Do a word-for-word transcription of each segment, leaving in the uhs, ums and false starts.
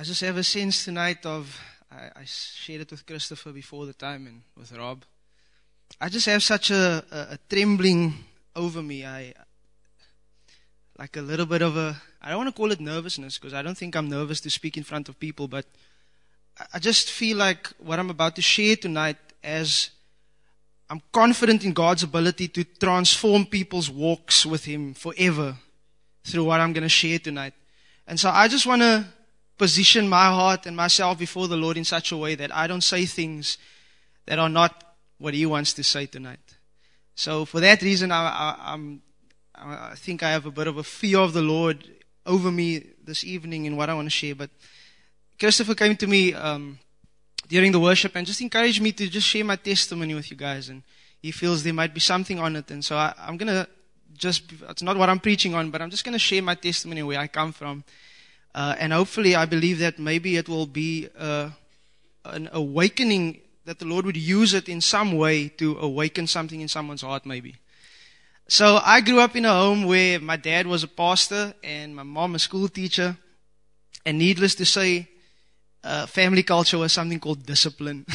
I just have a sense tonight of, I, I shared it with Christopher before the time and with Rob. I just have such a, a, a trembling over me. I, like a little bit of a, I don't want to call it nervousness because I don't think I'm nervous to speak in front of people, but I, I just feel like what I'm about to share tonight, as I'm confident in God's ability to transform people's walks with Him forever through what I'm going to share tonight. And so I just want to position my heart and myself before the Lord in such a way that I don't say things that are not what He wants to say tonight. So for that reason, I, I, I'm, I think I have a bit of a fear of the Lord over me this evening in what I want to share. But Christopher came to me um, during the worship and just encouraged me to just share my testimony with you guys. And he feels there might be something on it. And so I, I'm going to just, it's not what I'm preaching on, but I'm just going to share my testimony where I come from. Uh, and hopefully I believe that maybe it will be uh, an awakening, that the Lord would use it in some way to awaken something in someone's heart maybe. So I grew up in a home where my dad was a pastor and my mom a school teacher. And needless to say, uh, family culture was something called discipline.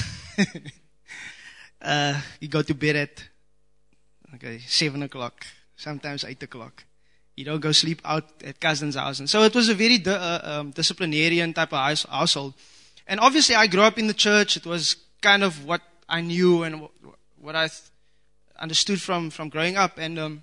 uh, you go to bed at okay, seven o'clock, sometimes eight o'clock. You don't go sleep out at cousin's house. And so it was a very di- uh, um, disciplinarian type of house- household. And obviously I grew up in the church. It was kind of what I knew and w- what I th- understood from, from growing up. And um,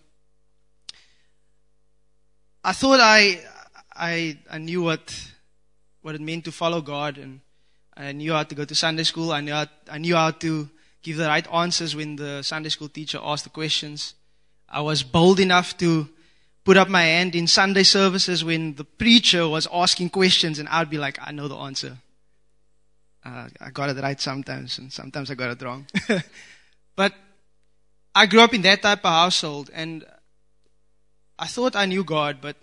I thought I, I I knew what what it meant to follow God. And I knew how to go to Sunday school. I knew how, I knew how to give the right answers when the Sunday school teacher asked the questions. I was bold enough to put up my hand in Sunday services when the preacher was asking questions, and I'd be like, I know the answer. Uh, I got it right sometimes, and sometimes I got it wrong. But I grew up in that type of household, and I thought I knew God, but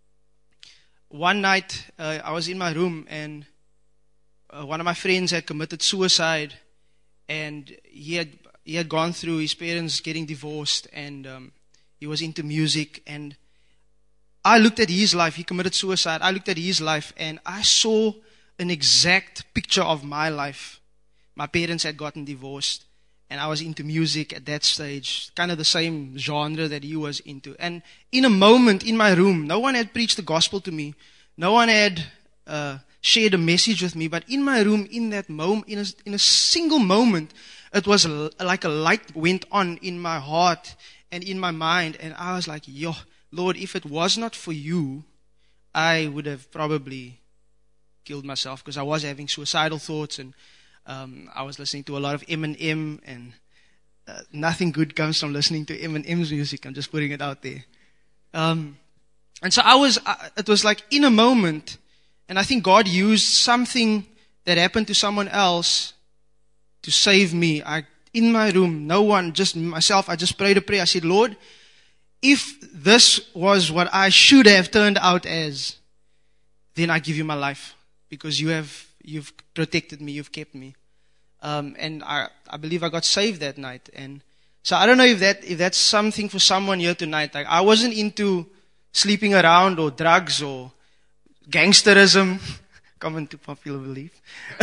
one night uh, I was in my room, and uh, one of my friends had committed suicide, and he had he had gone through his parents getting divorced, and um, he was into music, and I looked at his life. He committed suicide. I looked at his life, and I saw an exact picture of my life. My parents had gotten divorced, and I was into music at that stage, kind of the same genre that he was into. And in a moment in my room, no one had preached the gospel to me. No one had uh, shared a message with me. But in my room, in that moment, in a, in a single moment, it was a, like a light went on in my heart and in my mind. And I was like, yo, Lord, if it was not for you, I would have probably killed myself, because I was having suicidal thoughts, and um, I was listening to a lot of Eminem, and uh, nothing good comes from listening to Eminem's music. I'm just putting it out there. Um, and so I was, uh, it was like in a moment, and I think God used something that happened to someone else to save me. I, in my room, no one, just myself, I just prayed a prayer. I said, Lord, if this was what I should have turned out as, then I give you my life. Because you have, you've protected me, you've kept me. Um, and I, I believe I got saved that night. And so I don't know if that, if that's something for someone here tonight. Like, I wasn't into sleeping around or drugs or gangsterism. Common to popular belief.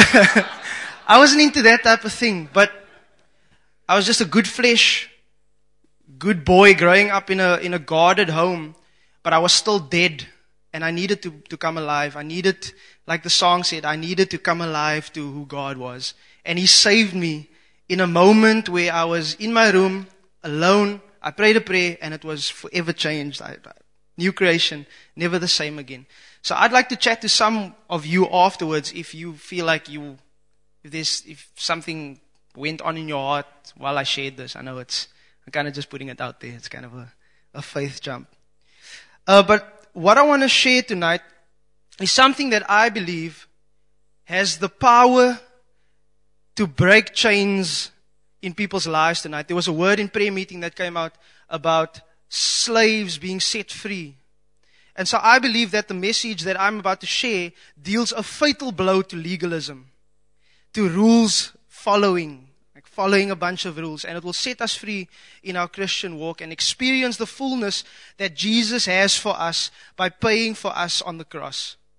I wasn't into that type of thing. But I was just a good flesh, good boy growing up in a, in a guarded home. But I was still dead. And I needed to, to come alive. I needed, like the song said, I needed to come alive to who God was. And He saved me in a moment where I was in my room, alone. I prayed a prayer, and it was forever changed. I, new creation, never the same again. So I'd like to chat to some of you afterwards if you feel like you, if there's, if something went on in your heart while I shared this. I know it's, I'm kind of just putting it out there. It's kind of a, a faith jump. Uh, but what I want to share tonight is something that I believe has the power to break chains in people's lives tonight. There was a word in prayer meeting that came out about slaves being set free. And so I believe that the message that I'm about to share deals a fatal blow to legalism, to rules following, like following a bunch of rules. And it will set us free in our Christian walk and experience the fullness that Jesus has for us by paying for us on the cross.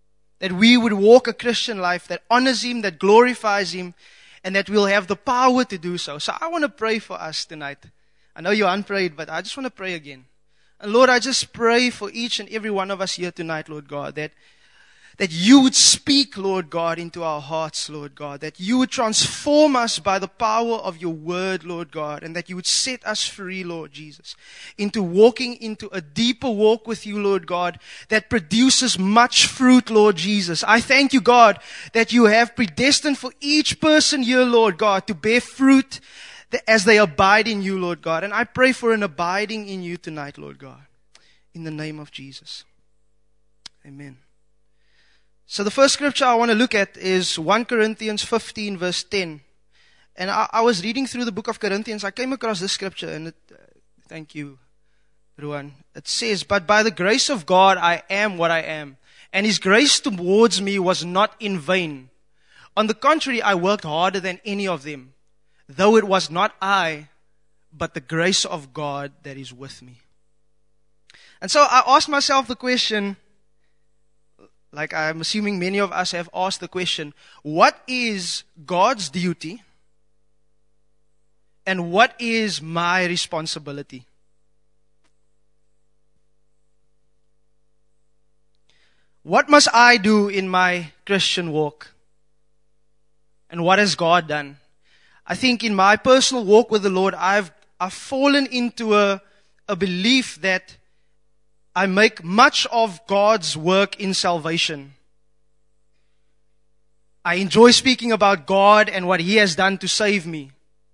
That we would walk a Christian life that honors Him, that glorifies Him, and that we'll have the power to do so. So I want to pray for us tonight. I know you're unprayed, but I just want to pray again. And Lord, I just pray for each and every one of us here tonight, Lord God, that That you would speak, Lord God, into our hearts, Lord God. That you would transform us by the power of your word, Lord God. And that you would set us free, Lord Jesus, into walking into a deeper walk with you, Lord God, that produces much fruit, Lord Jesus. I thank you, God, that you have predestined for each person here, Lord God, to bear fruit as they abide in you, Lord God. And I pray for an abiding in you tonight, Lord God. In the name of Jesus. Amen. So the first scripture I want to look at is First Corinthians fifteen verse ten. And I, I was reading through the book of Corinthians. I came across this scripture and it, uh, thank you, Ruan. It says, "But by the grace of God I am what I am. And His grace towards me was not in vain. On the contrary, I worked harder than any of them. Though it was not I, but the grace of God that is with me." And so I asked myself the question, like I'm assuming many of us have asked the question, what is God's duty and what is my responsibility? What must I do in my Christian walk? And what has God done? I think in my personal walk with the Lord, I've, I've fallen into a, a belief that I make much of God's work in salvation. I enjoy speaking about God and what He has done to save me.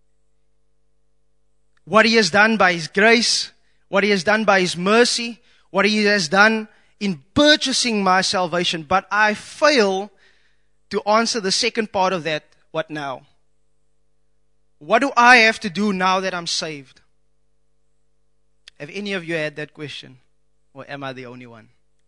What He has done by His grace, what He has done by His mercy, what He has done in purchasing my salvation. But I fail to answer the second part of that, what now? What do I have to do now that I'm saved? Have any of you had that question? Or am I the only one?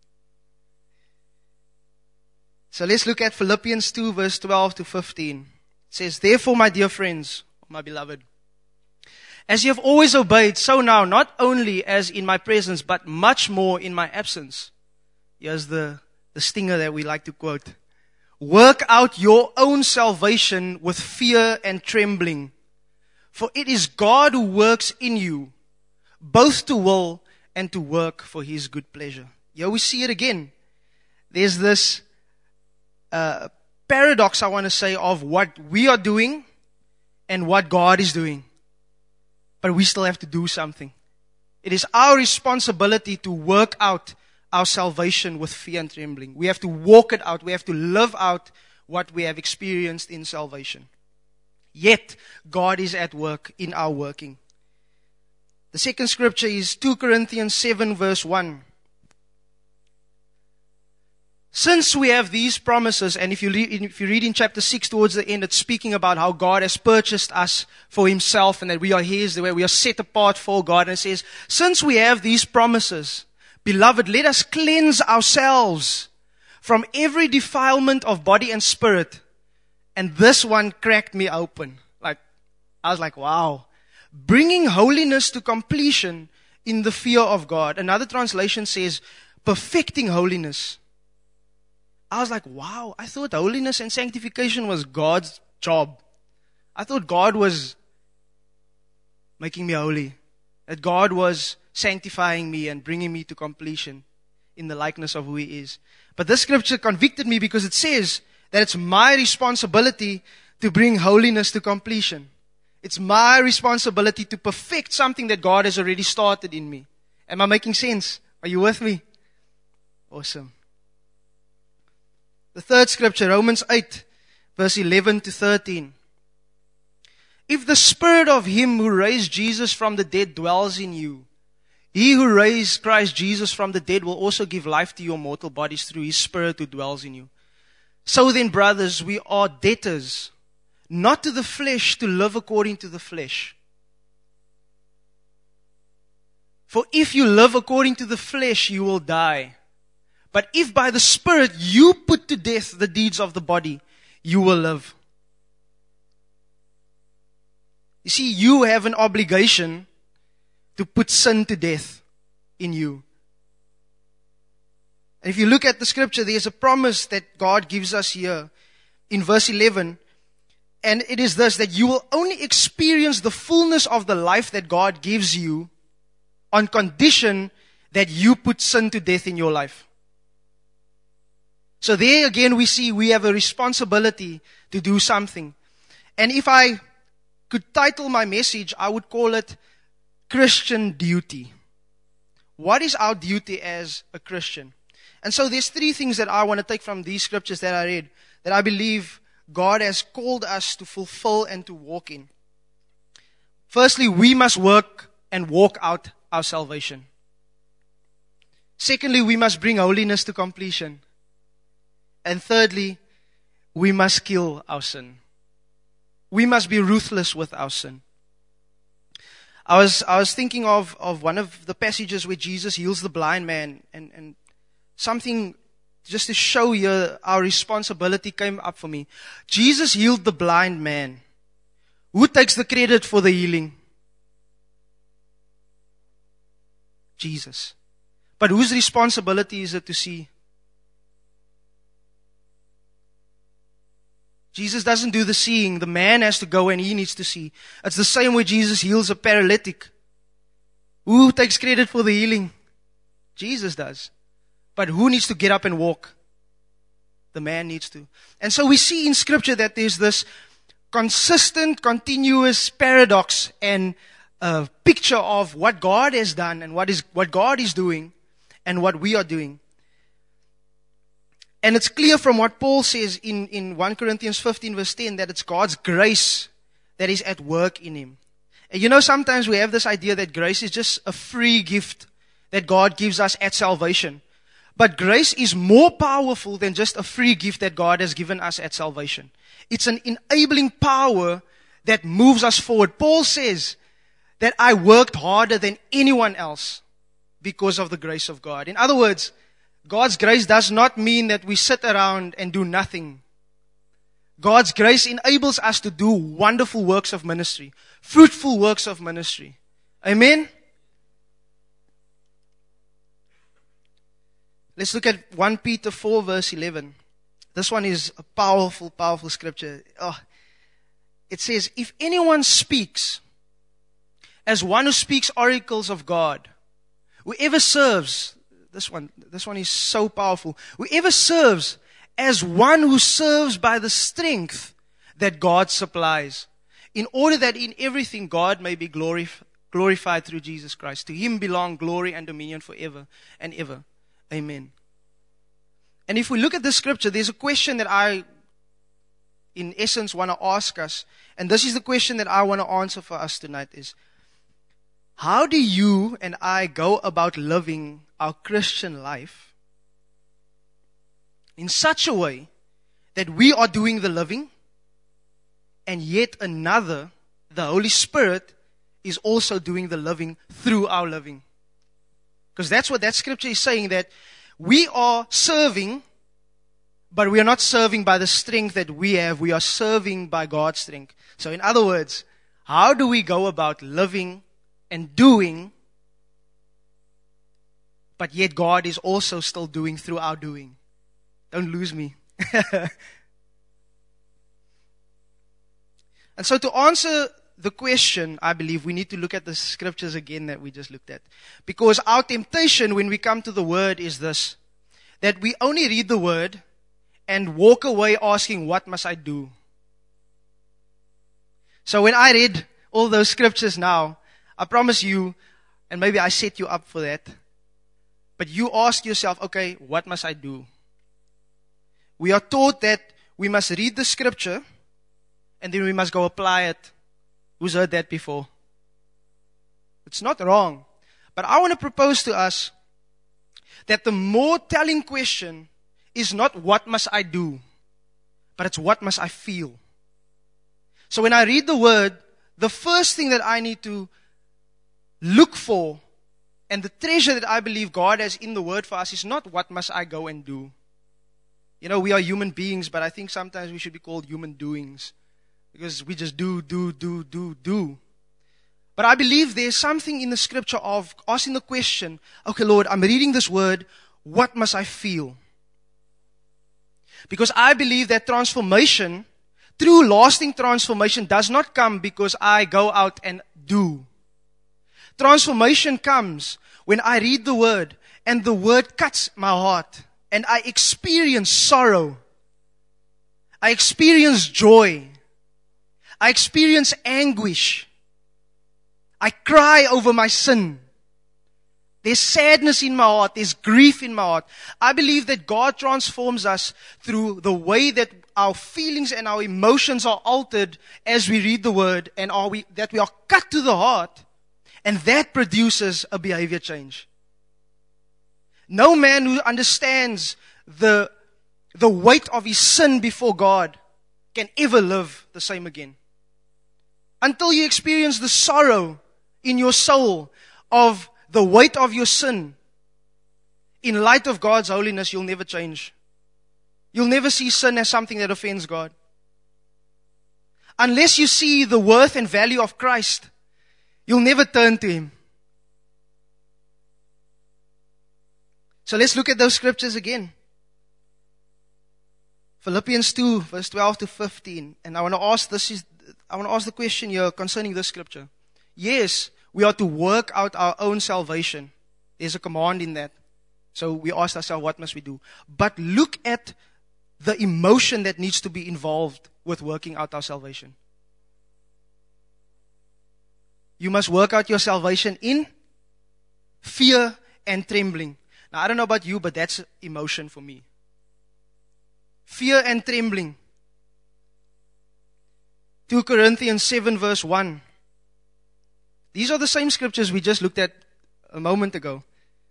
So let's look at Philippians two verse twelve to fifteen. It says, "Therefore, my dear friends, my beloved, as you have always obeyed, so now, not only as in my presence, but much more in my absence." Here's the, the stinger that we like to quote. "Work out your own salvation with fear and trembling. For it is God who works in you, both to will and to work for His good pleasure." Here we see it again. There's this uh, paradox, I want to say, of what we are doing and what God is doing. But we still have to do something. It is our responsibility to work out our salvation with fear and trembling. We have to walk it out. We have to live out what we have experienced in salvation. Yet, God is at work in our working. The second scripture is Second Corinthians seven verse one. "Since we have these promises," and if you, read, if you read in chapter six towards the end, it's speaking about how God has purchased us for Himself and that we are His, that we are set apart for God. And it says, "Since we have these promises, beloved, let us cleanse ourselves from every defilement of body and spirit." And this one cracked me open. Like, I was like, wow. "Bringing holiness to completion in the fear of God." Another translation says, "perfecting holiness." I was like, wow, I thought holiness and sanctification was God's job. I thought God was making me holy. That God was sanctifying me and bringing me to completion in the likeness of who He is. But this scripture convicted me because it says that it's my responsibility to bring holiness to completion. It's my responsibility to perfect something that God has already started in me. Am I making sense? Are you with me? Awesome. The third scripture, Romans eight, verse eleven to thirteen. "If the Spirit of Him who raised Jesus from the dead dwells in you, He who raised Christ Jesus from the dead will also give life to your mortal bodies through His Spirit who dwells in you. So then, brothers, we are debtors, not to the flesh, to live according to the flesh. For if you live according to the flesh, you will die. But if by the Spirit you put to death the deeds of the body, you will live." You see, you have an obligation to put sin to death in you. And if you look at the scripture, there's a promise that God gives us here in verse eleven. And it is this, that you will only experience the fullness of the life that God gives you on condition that you put sin to death in your life. So there again we see we have a responsibility to do something. And if I could title my message, I would call it Christian Duty. What is our duty as a Christian? And so there's three things that I want to take from these scriptures that I read, that I believe God has called us to fulfill and to walk in. Firstly, we must work and walk out our salvation. Secondly, we must bring holiness to completion. And thirdly, we must kill our sin. We must be ruthless with our sin. I was I was thinking of, of one of the passages where Jesus heals the blind man, and, and something just to show you our responsibility came up for me. Jesus healed the blind man. Who takes the credit for the healing? Jesus. But whose responsibility is it to see? Jesus doesn't do the seeing. The man has to go and he needs to see. It's the same way Jesus heals a paralytic. Who takes credit for the healing? Jesus does. But who needs to get up and walk? The man needs to. And so we see in Scripture that there's this consistent, continuous paradox and a picture of what God has done and what is what God is doing and what we are doing. And it's clear from what Paul says in, in First Corinthians fifteen verse ten that it's God's grace that is at work in him. And you know, sometimes we have this idea that grace is just a free gift that God gives us at salvation. But grace is more powerful than just a free gift that God has given us at salvation. It's an enabling power that moves us forward. Paul says that I worked harder than anyone else because of the grace of God. In other words, God's grace does not mean that we sit around and do nothing. God's grace enables us to do wonderful works of ministry, fruitful works of ministry. Amen? Let's look at First Peter four verse eleven. This one is a powerful, powerful scripture. Oh, it says, if anyone speaks as one who speaks oracles of God, whoever serves, this one, this one is so powerful. Whoever serves as one who serves by the strength that God supplies, in order that in everything God may be glorif- glorified through Jesus Christ. To him belong glory and dominion forever and ever. Amen. And if we look at this scripture, there's a question that I, in essence, want to ask us. And this is the question that I want to answer for us tonight is, how do you and I go about living our Christian life in such a way that we are doing the living and yet another, the Holy Spirit, is also doing the living through our living? Because that's what that scripture is saying, that we are serving, but we are not serving by the strength that we have. We are serving by God's strength. So in other words, how do we go about living and doing, but yet God is also still doing through our doing? Don't lose me. And so to answer the question, I believe we need to look at the scriptures again that we just looked at. Because our temptation when we come to the Word is this, that we only read the Word and walk away asking, what must I do? So when I read all those scriptures now, I promise you, and maybe I set you up for that, but you ask yourself, okay, what must I do? We are taught that we must read the scripture and then we must go apply it. Who's heard that before? It's not wrong. But I want to propose to us that the more telling question is not what must I do, but it's what must I feel. So when I read the Word, the first thing that I need to look for, and the treasure that I believe God has in the Word for us, is not what must I go and do. You know, we are human beings, but I think sometimes we should be called human doings. Because we just do, do, do, do, do. But I believe there's something in the scripture of asking the question, okay, Lord, I'm reading this word. what must I feel? Because I believe that transformation, true lasting transformation, does not come because I go out and do. Transformation comes when I read the Word and the Word cuts my heart and I experience sorrow. I experience joy. I experience anguish. I cry over my sin. There's sadness in my heart. There's grief in my heart. I believe that God transforms us through the way that our feelings and our emotions are altered as we read the Word, and are we, that we are cut to the heart, and that produces a behavior change. No man who understands the, the weight of his sin before God can ever live the same again. Until you experience the sorrow in your soul of the weight of your sin, in light of God's holiness, you'll never change. You'll never see sin as something that offends God. Unless you see the worth and value of Christ, you'll never turn to Him. So let's look at those scriptures again. Philippians two, verse twelve to fifteen. And I want to ask this is, I want to ask the question here concerning this scripture. Yes, we are to work out our own salvation. There's a command in that. So we ask ourselves, what must we do? But look at the emotion that needs to be involved with working out our salvation. You must work out your salvation in fear and trembling. Now, I don't know about you, but that's emotion for me. Fear and trembling. Second Corinthians seven verse one. These are the same scriptures we just looked at a moment ago.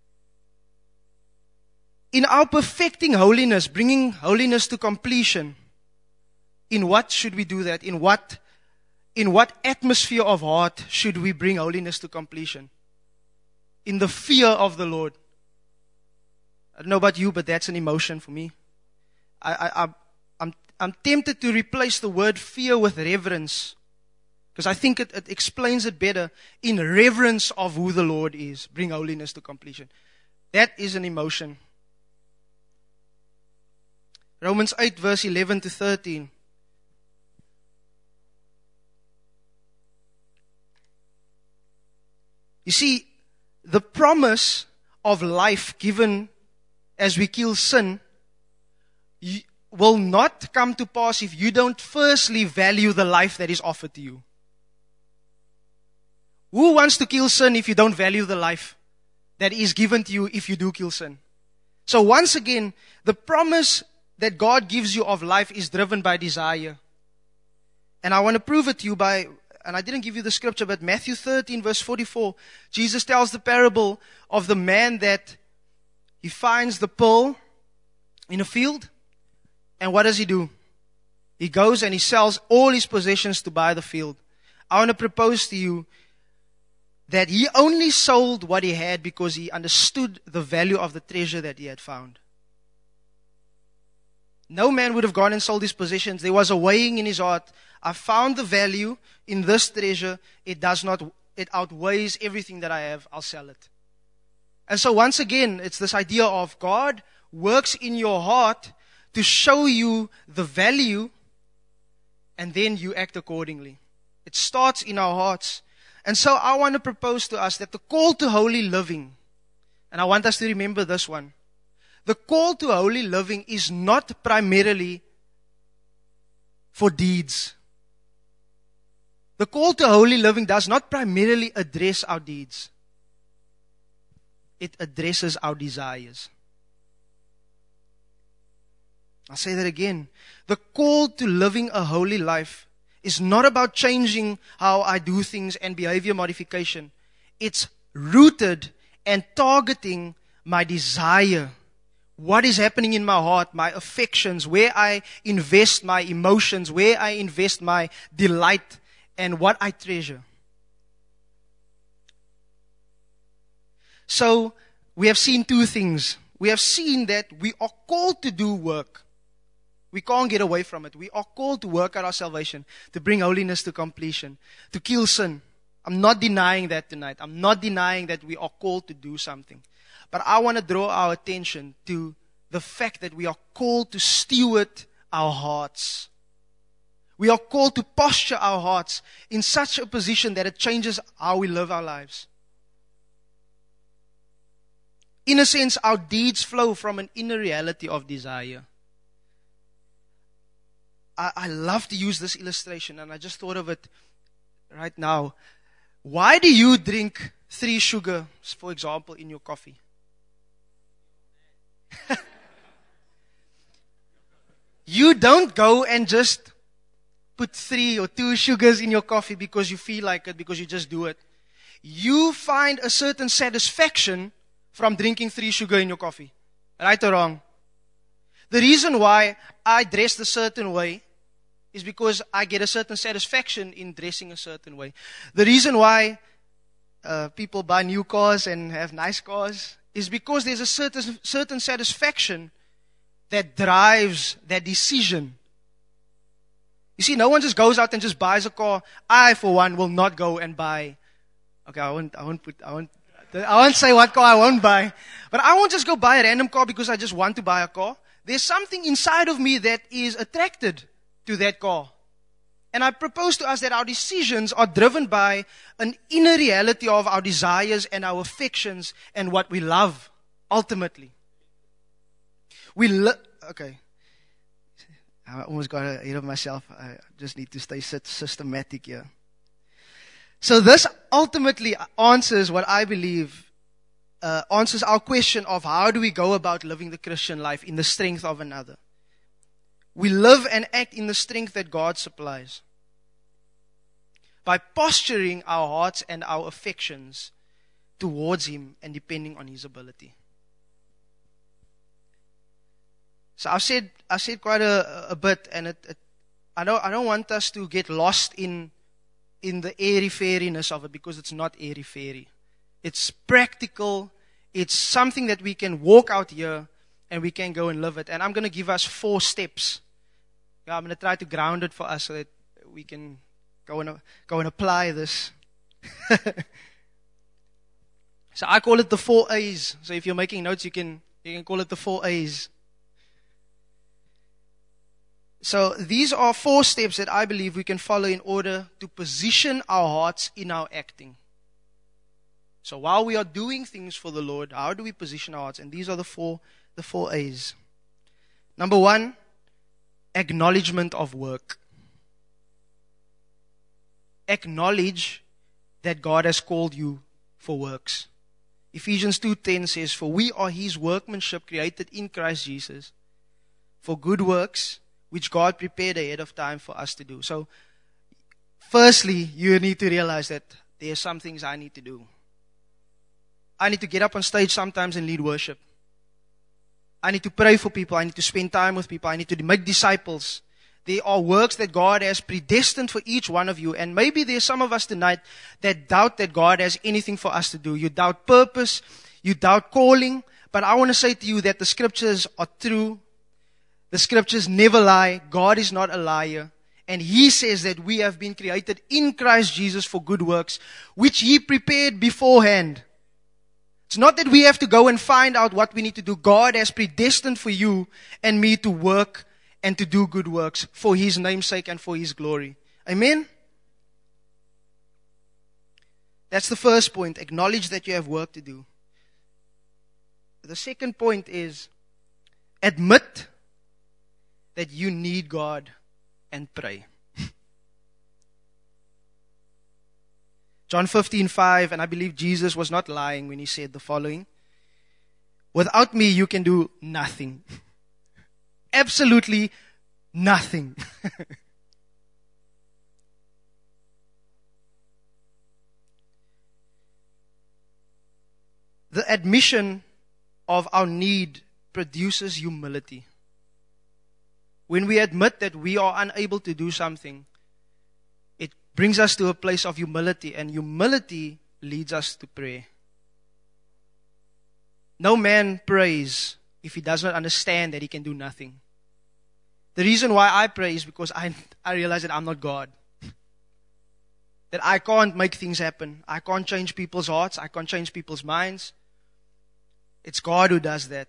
In our perfecting holiness, bringing holiness to completion, in what should we do that? In what, in what atmosphere of heart should we bring holiness to completion? In the fear of the Lord. I don't know about you, but that's an emotion for me. I, I, I, I'm, I'm tempted to replace the word fear with reverence. Because I think it, it explains it better. In reverence of who the Lord is, bring holiness to completion. That is an emotion. Romans eight verse eleven to thirteen. You see, the promise of life given as we kill sin will not come to pass if you don't firstly value the life that is offered to you. Who wants to kill sin if you don't value the life that is given to you if you do kill sin? So once again, the promise that God gives you of life is driven by desire. And I want to prove it to you by, and I didn't give you the scripture, but Matthew thirteen verse forty-four, Jesus tells the parable of the man that he finds the pearl in a field, and what does he do? He goes and he sells all his possessions to buy the field. I want to propose to you that he only sold what he had because he understood the value of the treasure that he had found. No man would have gone and sold his possessions. There was a weighing in his heart. I found the value in this treasure. It does not, it outweighs everything that I have. I'll sell it. And so once again, it's this idea of God works in your heart to show you the value, and then you act accordingly. It starts in our hearts. And so I want to propose to us that the call to holy living, and I want us to remember this one, the call to holy living is not primarily for deeds. The call to holy living does not primarily address our deeds. It addresses our desires. I'll say that again. The call to living a holy life is not about changing how I do things and behavior modification. It's rooted and targeting my desire. What is happening in my heart, my affections, where I invest my emotions, where I invest my delight, and what I treasure. So, we have seen two things. We have seen that we are called to do work. We can't get away from it. We are called to work out our salvation, to bring holiness to completion, to kill sin. I'm not denying that tonight. I'm not denying that we are called to do something. But I want to draw our attention to the fact that we are called to steward our hearts. We are called to posture our hearts in such a position that it changes how we live our lives. In a sense, our deeds flow from an inner reality of desire. I, I love to use this illustration, and I just thought of it right now. Why do you drink three sugars, for example, in your coffee? You don't go and just put three or two sugars in your coffee because you feel like it, because you just do it. You find a certain satisfaction from drinking three sugar in your coffee. Right or wrong? The reason why I dress a certain way is because I get a certain satisfaction in dressing a certain way. The reason why uh, people buy new cars and have nice cars is because there's a certain certain satisfaction that drives that decision. You see, no one just goes out and just buys a car. I, for one, will not go and buy. Okay, I won't. I won't put. I won't. I won't say what car I won't buy. But I won't just go buy a random car because I just want to buy a car. There's something inside of me that is attracted to that car. And I propose to us that our decisions are driven by an inner reality of our desires and our affections and what we love, ultimately. We love, okay. I almost got ahead of myself. I just need to stay systematic here. So this ultimately answers what I believe, uh, answers our question of how do we go about living the Christian life in the strength of another. We live and act in the strength that God supplies. By posturing our hearts and our affections towards Him and depending on His ability. So I've said I said quite a, a bit, and it, it, I don't I don't want us to get lost in in the airy fairiness of it, because it's not airy fairy. It's practical. It's something that we can walk out here and we can go and live it. And I'm going to give us four steps. Yeah, I'm going to try to ground it for us so that we can go and go and apply this. So I call it the four A's. So if you're making notes, you can you can call it the four A's. So these are four steps that I believe we can follow in order to position our hearts in our acting. So while we are doing things for the Lord, how do we position our hearts? And these are the four, the four A's. Number one, acknowledgement of work. Acknowledge that God has called you for works. Ephesians two ten says, "For we are His workmanship, created in Christ Jesus, for good works, which God prepared ahead of time for us to do." So, firstly, you need to realize that there are some things I need to do. I need to get up on stage sometimes and lead worship. I need to pray for people. I need to spend time with people. I need to make disciples. There are works that God has predestined for each one of you. And maybe there's some of us tonight that doubt that God has anything for us to do. You doubt purpose. You doubt calling. But I want to say to you that the scriptures are true. The scriptures never lie. God is not a liar. And He says that we have been created in Christ Jesus for good works, which He prepared beforehand. It's not that we have to go and find out what we need to do. God has predestined for you and me to work and to do good works for His name's sake and for His glory. Amen? That's the first point. Acknowledge that you have work to do. The second point is admit that you need God and pray. John fifteen five, and I believe Jesus was not lying when He said the following: "Without me you can do nothing." Absolutely nothing. The admission of our need produces humility. When we admit that we are unable to do something, it brings us to a place of humility, and humility leads us to prayer. No man prays if he does not understand that he can do nothing. The reason why I pray is because I, I realize that I'm not God. That I can't make things happen. I can't change people's hearts. I can't change people's minds. It's God who does that.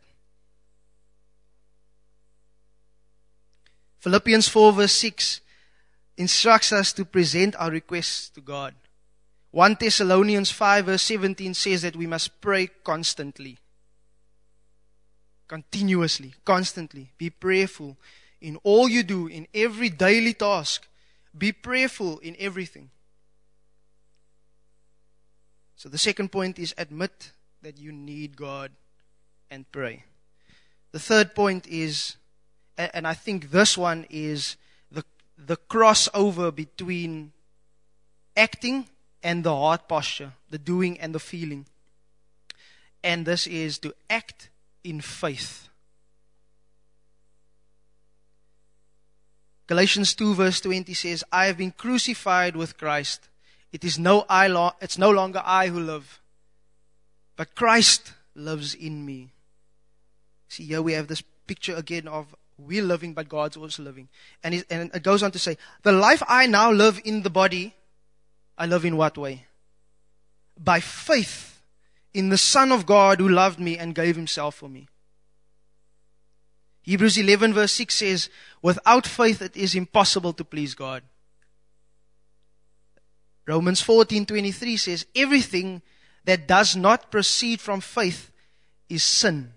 Philippians four verse six instructs us to present our requests to God. First Thessalonians five verse seventeen says that we must pray constantly. Continuously, constantly. Be prayerful in all you do, in every daily task. Be prayerful in everything. So the second point is admit that you need God and pray. The third point is, and I think this one is the, the crossover between acting and the heart posture, the doing and the feeling. And this is to act in faith. Galatians two verse twenty says, I have been crucified with Christ. It is no I lo- it's no longer I who live, but Christ lives in me. See, here we have this picture again of we're living, but God's also living. And it, and it goes on to say, the life I now live in the body, I live in what way? By faith in the Son of God who loved me and gave himself for me. Hebrews eleven verse six says, without faith it is impossible to please God. Romans fourteen twenty-three says, everything that does not proceed from faith is sin.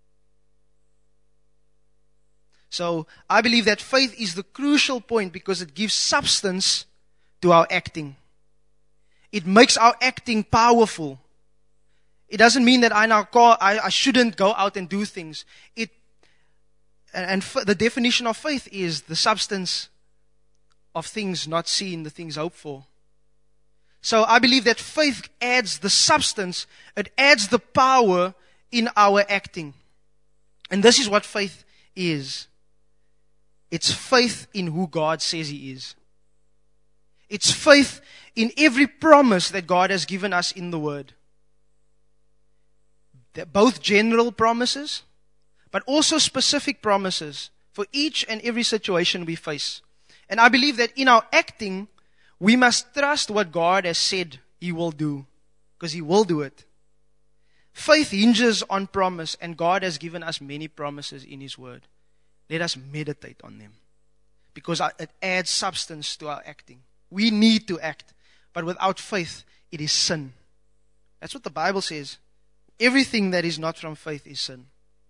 So I believe that faith is the crucial point because it gives substance to our acting. It makes our acting powerful. It doesn't mean that I now call, I, I shouldn't go out and do things. It and, and f- the definition of faith is the substance of things not seen, the things hoped for. So I believe that faith adds the substance, it adds the power in our acting. And this is what faith is. It's faith in who God says He is. It's faith in every promise that God has given us in the Word. They're both general promises, but also specific promises for each and every situation we face. And I believe that in our acting, we must trust what God has said He will do, because He will do it. Faith hinges on promise, and God has given us many promises in His Word. Let us meditate on them, because it adds substance to our acting. We need to act, but without faith, it is sin. That's what the Bible says. Everything that is not from faith is sin.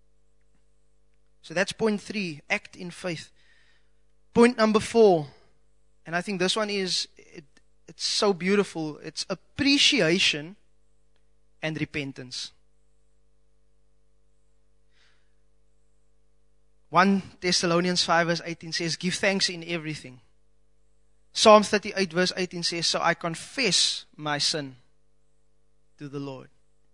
So that's point three, act in faith. Point number four, and I think this one is, it, it's so beautiful. It's appreciation and repentance. First Thessalonians five verse eighteen says, give thanks in everything. Psalm thirty-eight verse eighteen says, so I confess my sin to the Lord.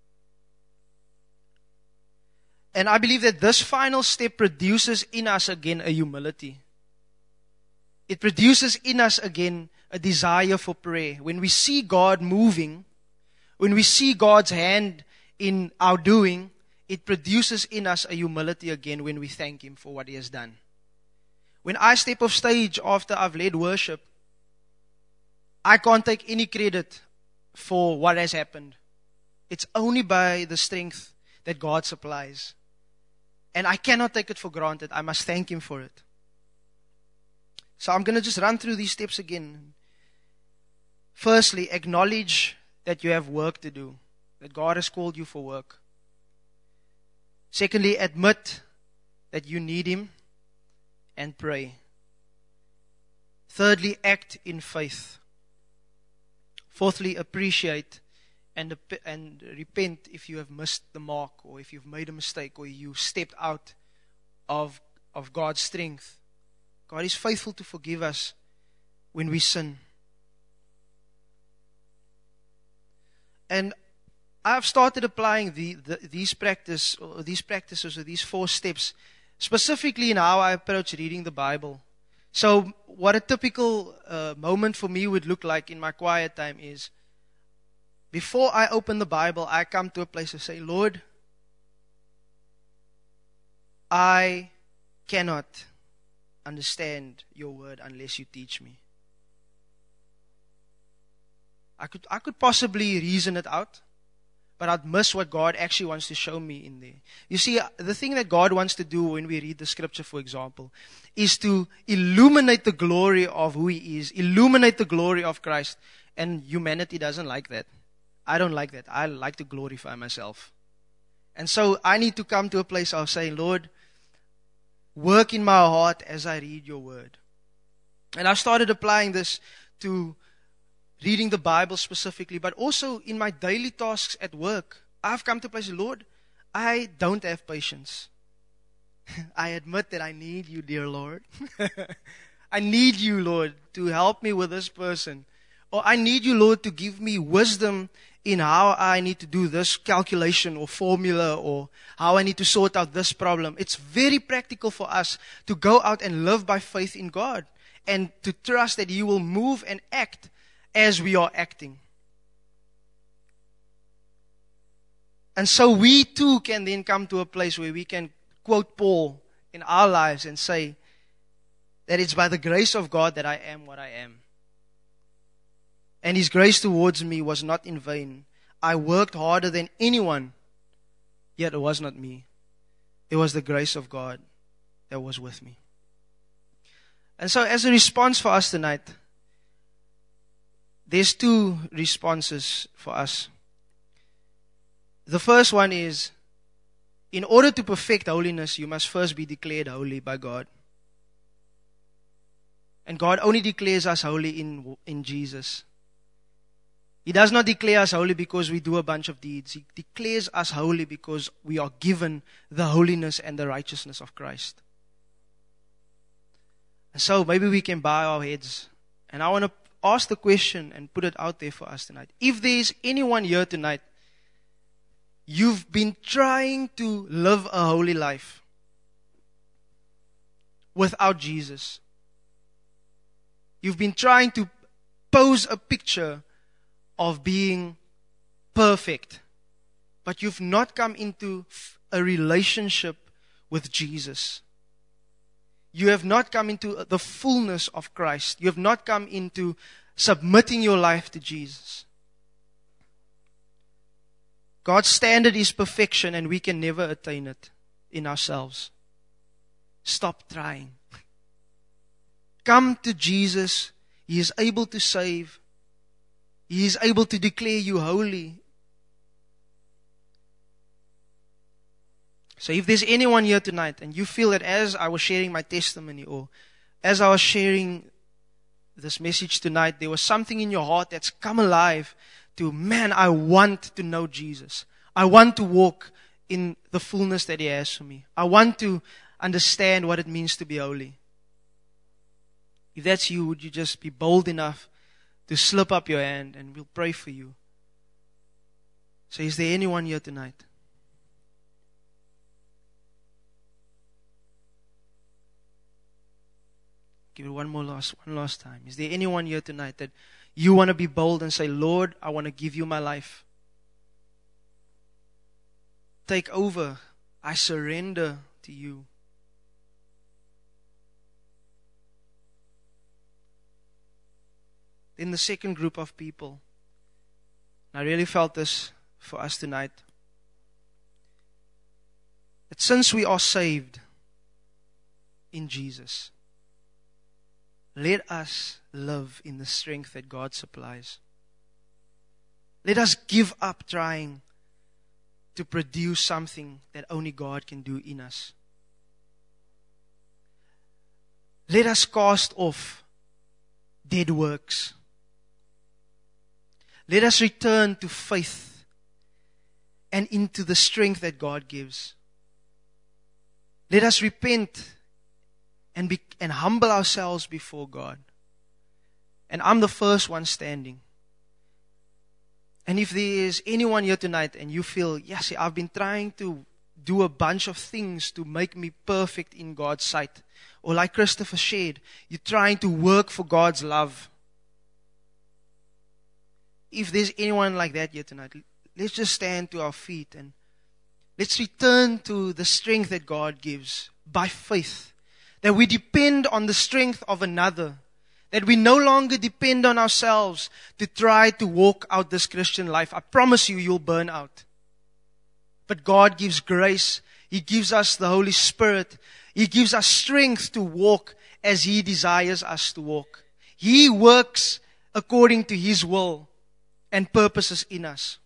And I believe that this final step produces in us again a humility. It produces in us again a desire for prayer. When we see God moving, when we see God's hand in our doing, it produces in us a humility again when we thank Him for what He has done. When I step off stage after I've led worship, I can't take any credit for what has happened. It's only by the strength that God supplies. And I cannot take it for granted. I must thank Him for it. So I'm going to just run through these steps again. Firstly, acknowledge that you have work to do, that God has called you for work. Secondly, admit that you need Him and pray. Thirdly, act in faith. Fourthly, appreciate and, and repent if you have missed the mark, or if you've made a mistake, or you stepped out of, of God's strength. God is faithful to forgive us when we sin. And I've started applying the, the, these practice or these practices or these four steps specifically in how I approach reading the Bible. So what a typical uh, moment for me would look like in my quiet time is, before I open the Bible, I come to a place of saying, Lord, I cannot understand your word unless you teach me. I could, I could possibly reason it out, but I'd miss what God actually wants to show me in there. You see, the thing that God wants to do when we read the scripture, for example, is to illuminate the glory of who He is, illuminate the glory of Christ. And humanity doesn't like that. I don't like that. I like to glorify myself. And so I need to come to a place of saying, Lord, work in my heart as I read your word. And I started applying this to reading the Bible specifically, but also in my daily tasks at work. I've come to a place, Lord, I don't have patience. I admit that I need you, dear Lord. I need you, Lord, to help me with this person. Or I need you, Lord, to give me wisdom in how I need to do this calculation or formula, or how I need to sort out this problem. It's very practical for us to go out and live by faith in God, and to trust that He will move and act as we are acting. And so we too can then come to a place where we can quote Paul in our lives and say that it's by the grace of God that I am what I am. And His grace towards me was not in vain. I worked harder than anyone, yet it was not me. It was the grace of God that was with me. And so as a response for us tonight, there's two responses for us. The first one is, in order to perfect holiness, you must first be declared holy by God. And God only declares us holy in, in Jesus. He does not declare us holy because we do a bunch of deeds. He declares us holy because we are given the holiness and the righteousness of Christ. And so maybe we can bow our heads. And I want to ask the question and put it out there for us tonight. If there is anyone here tonight, you've been trying to live a holy life without Jesus. You've been trying to pose a picture of being perfect, but you've not come into a relationship with Jesus. You have not come into the fullness of Christ. You have not come into submitting your life to Jesus. God's standard is perfection, and we can never attain it in ourselves. Stop trying. Come to Jesus. He is able to save. He is able to declare you holy. So if there's anyone here tonight and you feel that as I was sharing my testimony, or as I was sharing this message tonight, there was something in your heart that's come alive to, man, I want to know Jesus. I want to walk in the fullness that He has for me. I want to understand what it means to be holy. If that's you, would you just be bold enough to slip up your hand and we'll pray for you. So is there anyone here tonight? Give it one more last, one last time. Is there anyone here tonight that you want to be bold and say, Lord, I want to give you my life. Take over. I surrender to you. Then the second group of people, and I really felt this for us tonight, that since we are saved in Jesus, let us live in the strength that God supplies. Let us give up trying to produce something that only God can do in us. Let us cast off dead works. Let us return to faith and into the strength that God gives. Let us repent and be, and humble ourselves before God. And I'm the first one standing. And if there is anyone here tonight and you feel, yes, I've been trying to do a bunch of things to make me perfect in God's sight. Or like Christopher shared, you're trying to work for God's love. If there's anyone like that here tonight, let's just stand to our feet and let's return to the strength that God gives by faith. That we depend on the strength of another. That we no longer depend on ourselves to try to walk out this Christian life. I promise you, you'll burn out. But God gives grace. He gives us the Holy Spirit. He gives us strength to walk as He desires us to walk. He works according to His will and purposes in us.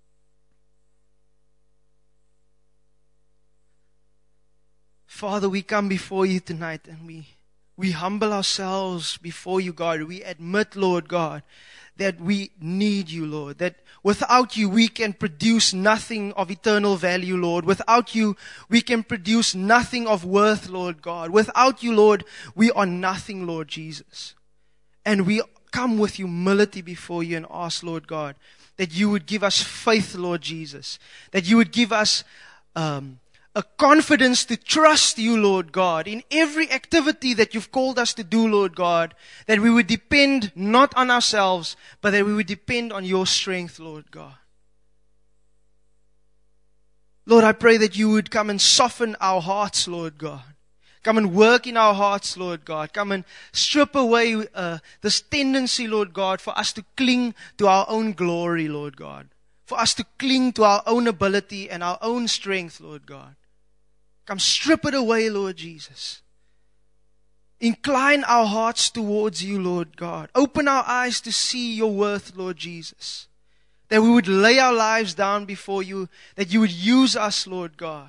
Father, we come before You tonight and we, we humble ourselves before You, God. We admit, Lord God, that we need You, Lord. That without You, we can produce nothing of eternal value, Lord. Without You, we can produce nothing of worth, Lord God. Without You, Lord, we are nothing, Lord Jesus. And we come with humility before You and ask, Lord God, that You would give us faith, Lord Jesus. That You would give us um, a confidence to trust You, Lord God, in every activity that You've called us to do, Lord God, that we would depend not on ourselves, but that we would depend on Your strength, Lord God. Lord, I pray that You would come and soften our hearts, Lord God. Come and work in our hearts, Lord God. Come and strip away uh, this tendency, Lord God, for us to cling to our own glory, Lord God. For us to cling to our own ability and our own strength, Lord God. Come strip it away, Lord Jesus. Incline our hearts towards You, Lord God. Open our eyes to see Your worth, Lord Jesus. That we would lay our lives down before You. That You would use us, Lord God.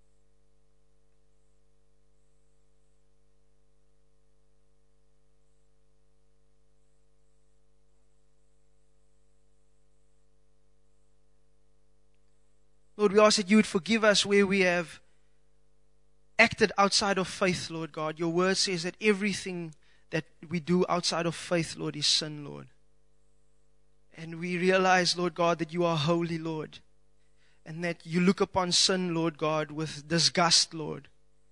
Lord, we ask that You would forgive us where we have acted outside of faith, Lord God. Your word says that everything that we do outside of faith, Lord, is sin, Lord. And we realize, Lord God, that You are holy, Lord. And that You look upon sin, Lord God, with disgust, Lord.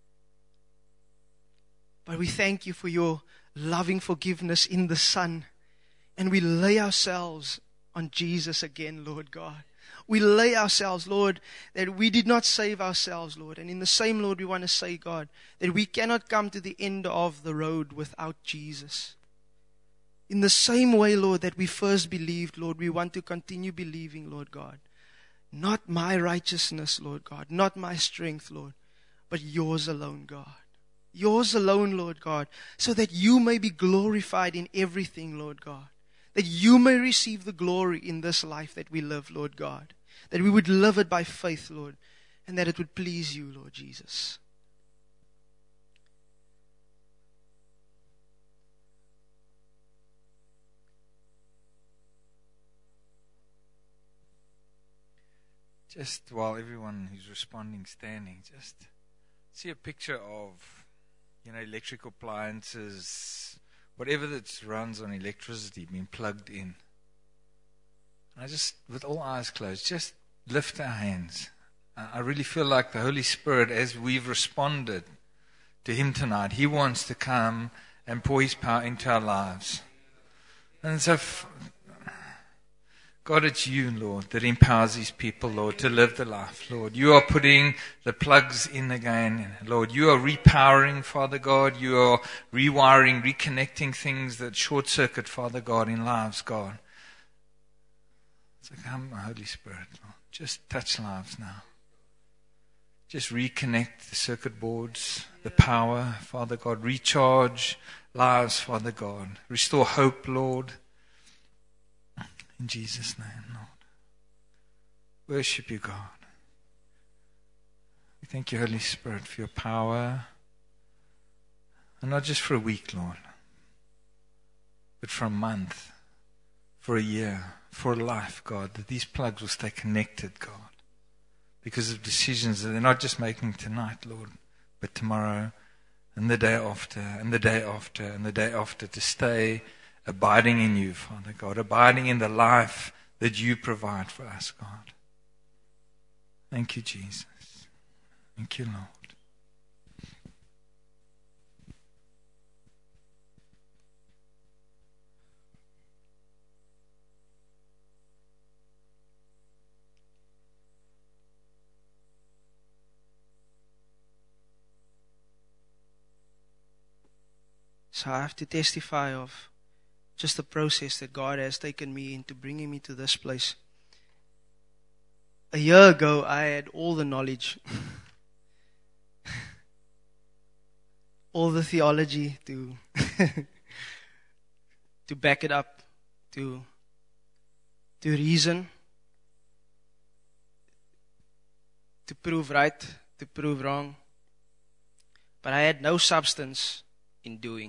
But we thank You for Your loving forgiveness in the Son. And we lay ourselves on Jesus again, Lord God. We lay ourselves, Lord, that we did not save ourselves, Lord. And in the same, Lord, we want to say, God, that we cannot come to the end of the road without Jesus. In the same way, Lord, that we first believed, Lord, we want to continue believing, Lord God. Not my righteousness, Lord God, not my strength, Lord, but Yours alone, God. Yours alone, Lord God, so that You may be glorified in everything, Lord God. That You may receive the glory in this life that we live, Lord God. That we would live it by faith, Lord. And that it would please You, Lord Jesus. Just while everyone who's responding standing, just see a picture of, you know, electrical appliances, whatever that runs on electricity being plugged in. And I just, with all eyes closed, just lift our hands. I really feel like the Holy Spirit, as we've responded to Him tonight, He wants to come and pour His power into our lives. And so, f- God, it's You, Lord, that empowers these people, Lord, to live the life, Lord. You are putting the plugs in again, Lord. You are repowering, Father God. You are rewiring, reconnecting things that short circuit, Father God, in lives, God. So come, Holy Spirit, Lord. Just touch lives now. Just reconnect the circuit boards, the power, Father God. Recharge lives, Father God. Restore hope, Lord. In Jesus' name, Lord. Worship You, God. We thank You, Holy Spirit, for Your power. And not just for a week, Lord, but for a month, for a year, for a life, God, that these plugs will stay connected, God, because of decisions that they're not just making tonight, Lord, but tomorrow and the day after and the day after and the day after, to stay abiding in You, Father God, abiding in the life that You provide for us, God. Thank You, Jesus. Thank You, Lord. So I have to testify of just the process that God has taken me into bringing me to this place. a year ago, I had all the knowledge, all the theology to to back it up, to to reason, to prove right, to prove wrong. But I had no substance in doing.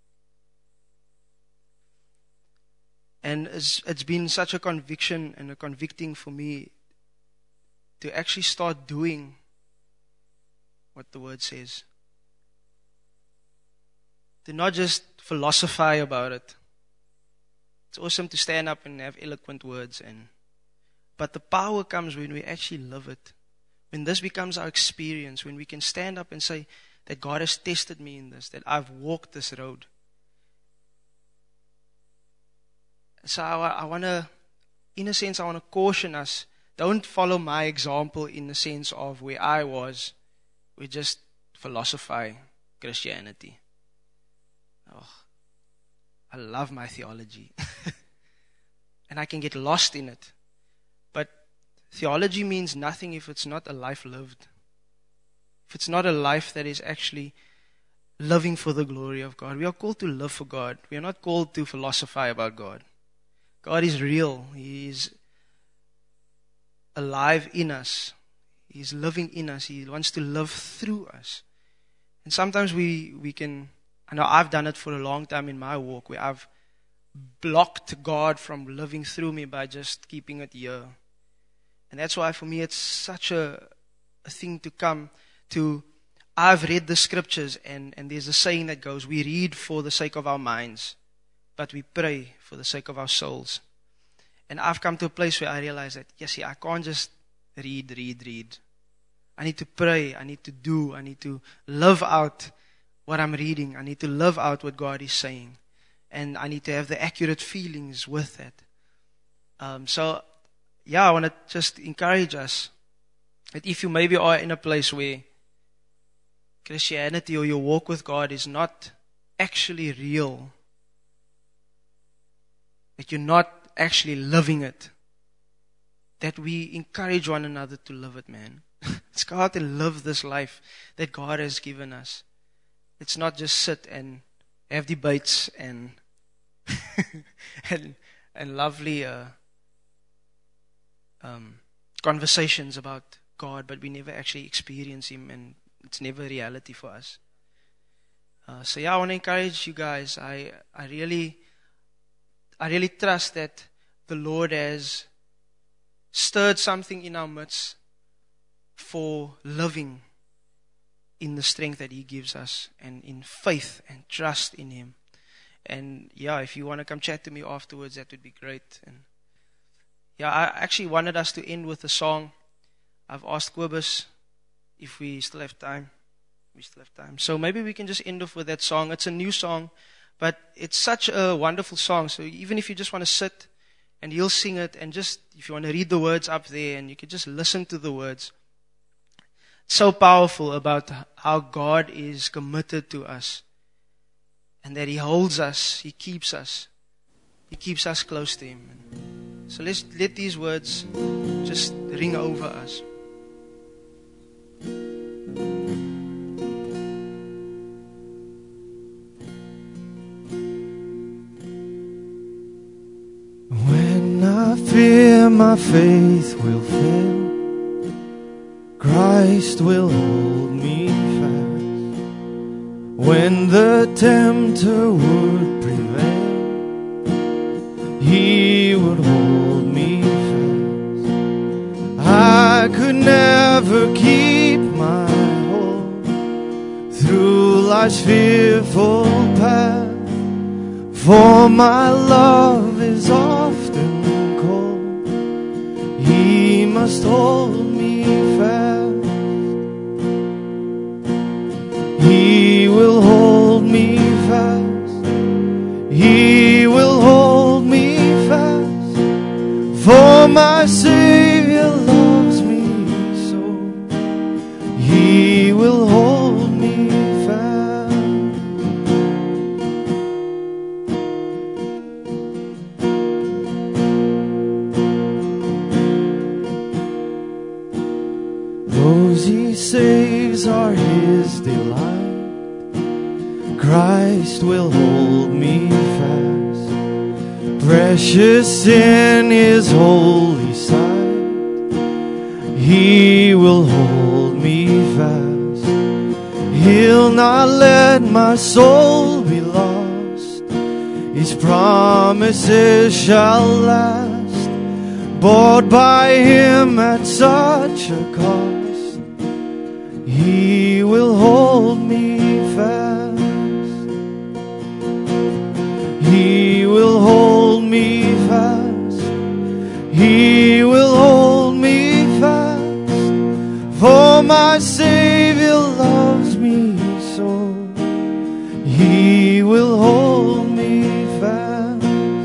And it's, it's been such a conviction and a convicting for me to actually start doing what the word says. To not just philosophize about it. It's awesome to stand up and have eloquent words, and but the power comes when we actually live it. When this becomes our experience, when we can stand up and say that God has tested me in this, that I've walked this road. So I, I want to, in a sense, I want to caution us, don't follow my example in the sense of where I was. We just philosophize Christianity. Oh, I love my theology. And I can get lost in it. But theology means nothing if it's not a life lived. If it's not a life that is actually living for the glory of God. We are called to live for God. We are not called to philosophize about God. God is real. He is alive in us. He is living in us. He wants to live through us. And sometimes we, we can, I know I've done it for a long time in my walk, where I've blocked God from living through me by just keeping it here. And that's why for me it's such a, a thing to come to. I've read the scriptures, and, and there's a saying that goes, we read for the sake of our minds, but we pray for the sake of our souls. And I've come to a place where I realize that, yes, see, I can't just read, read, read. I need to pray, I need to do, I need to live out what I'm reading. I need to live out what God is saying. And I need to have the accurate feelings with it. Um, so, yeah, I want to just encourage us that if you maybe are in a place where Christianity or your walk with God is not actually real, that you're not actually living it, that we encourage one another to live it, man. Let's go out and live this life that God has given us. Let's not just sit and have debates and and, and lovely uh, um, conversations about God, but we never actually experience Him, and it's never reality for us. Uh, so yeah, I want to encourage you guys. I I really I really trust that the Lord has stirred something in our midst for living in the strength that He gives us, and in faith and trust in Him. And yeah, if you want to come chat to me afterwards, that would be great. And yeah, I actually wanted us to end with a song. I've asked Quibus if we still have time. We still have time. So maybe we can just end off with that song. It's a new song, but it's such a wonderful song. So even if you just want to sit and he'll sing it, and just if you want to read the words up there and you can just listen to the words. It's so powerful about how God is committed to us, and that He holds us, He keeps us. He keeps us close to Him. So let's let these words just ring over us. When I fear my faith will fail, Christ will hold me fast. When the tempter would prevail, He would hold me fast. I could never keep my hold through life's fearful path, for my love is often cold. He must hold me fast. He will hold me fast. He will hold me fast. For my Savior loves me so. He will hold me fast. light, Christ will hold me fast, precious in His holy sight. He will hold me fast. He'll not let my soul be lost. His promises shall last, bought by Him at such a cost. He will hold me fast. He will hold me fast. He will hold me fast. For my Savior loves me so. He will hold me fast.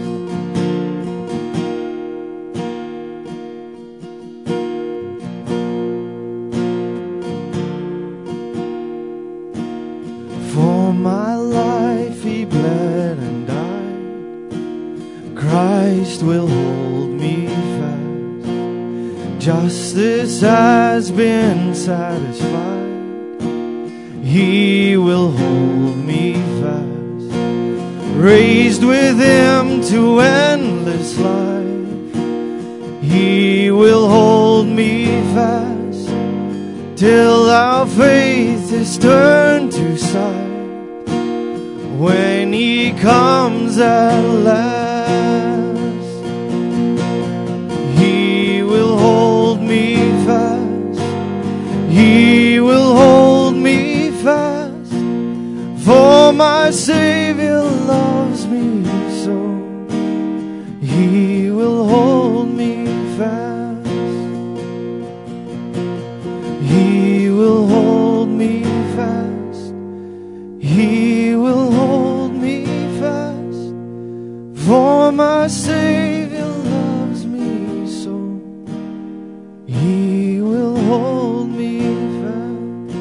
For my life He bled and died, Christ will hold me fast. Justice has been satisfied, He will hold me fast. Raised with Him to endless life, He will hold me fast, till our faith is turned to sight, when He comes at last. He will hold me fast. He will hold me fast. For my Savior loves me so. He will hold me fast. He will hold me fast. He will hold me fast. For my Savior loves me so. He will hold me fast.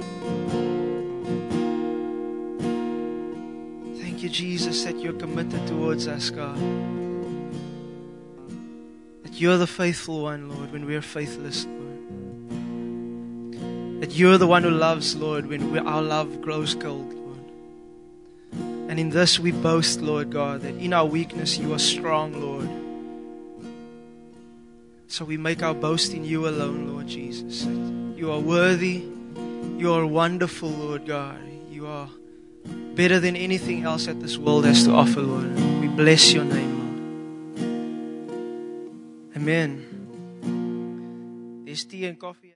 Thank you, Jesus, that you're committed towards us, God. That you're the faithful one, Lord, when we're faithless, Lord. That you're the one who loves, Lord, when we, our love grows cold, Lord. And in this we boast, Lord God, that in our weakness you are strong, Lord. So we make our boast in you alone, Lord Jesus. You are worthy. You are wonderful, Lord God. You are better than anything else that this world has to offer, Lord. We bless your name, Lord. Amen. There's tea and coffee.